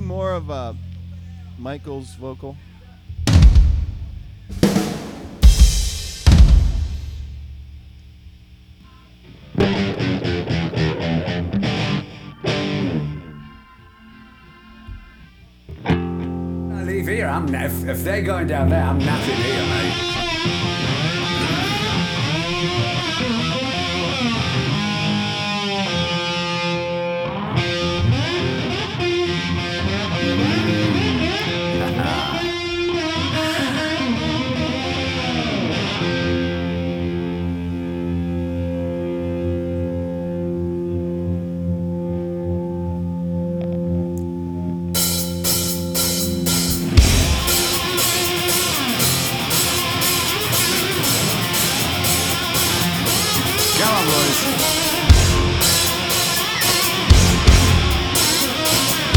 more of Michael's vocal? I leave here. If they're going down there, I'm napping here, mate.